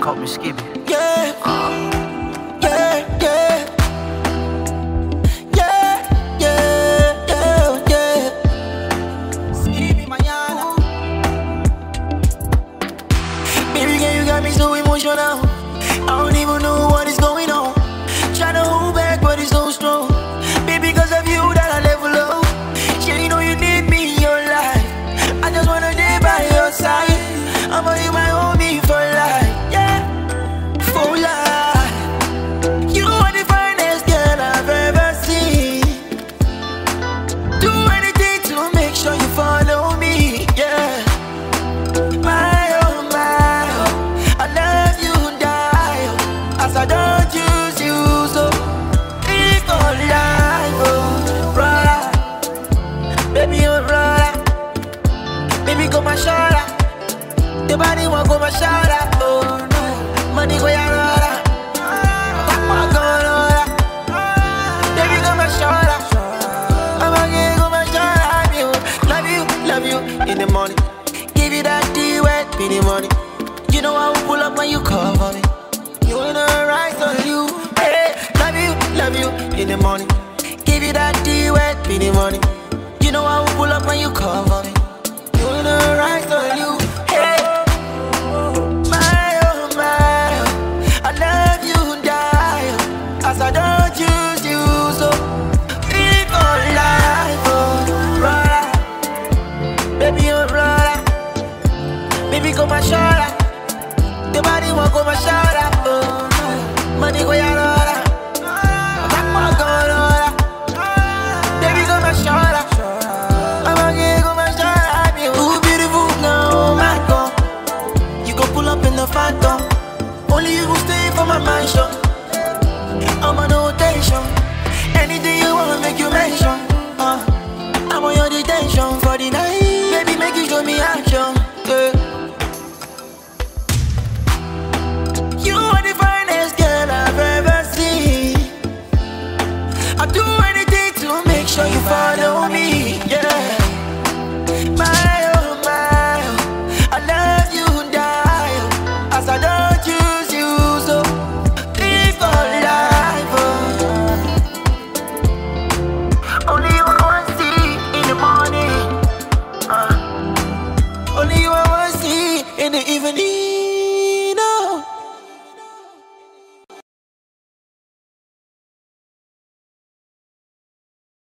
call me Skippy. Yeah, yeah, yeah. Yeah, yeah, yeah, yeah. Skippy mañana. Baby girl, you got me so emotional. I don't even know what is going on. Tryna hold back, but it's so strong. Baby, cause of you that I level up. Yeah, you know you need me in your life. I just wanna stay by your side. I'ma be my homie for life. Yeah, for life. You are the finest girl I've ever seen. Do anything to make sure you follow me. Yeah, my oh my oh, I love you die. As I don't choose you, so it's for life. Oh, brother, baby, oh brother, baby, go my shoulder. The body won't go my shoulder. Oh no, money go your roller. I'm going on. Baby, go my shoulder. I'm again go my shoulder. Love you in the morning. Give you that D wet in the morning. You know I will pull up when you call for me. You know right on you. Hey, love you in the morning. Give you that D wet in the morning. You know I will pull up when you call for me. You know right on you. Hey, my oh my oh, I love you die. As I don't choose you, so live for life, oh brother. Baby, oh brother. Baby, go my shoulder. The body won't go my shoulder. Oh no, money go your roller. I'm going on. Baby, go my shoulder. I'm again go my shoulder. Ooh, beautiful now, oh my God. You go pull up in the phantom. Only you go stay for my mansion. I'm on rotation. Anything you wanna make you mention. I'm on your detention for the night. Baby, make you show me action. Yeah. You are the finest girl I've ever seen. I'll do anything to make sure you follow me. Yeah, my oh my oh, I love you die. As I don't choose you, so live for life. Oh. Only you I wanna see in the morning. Only you I wanna see in the evening.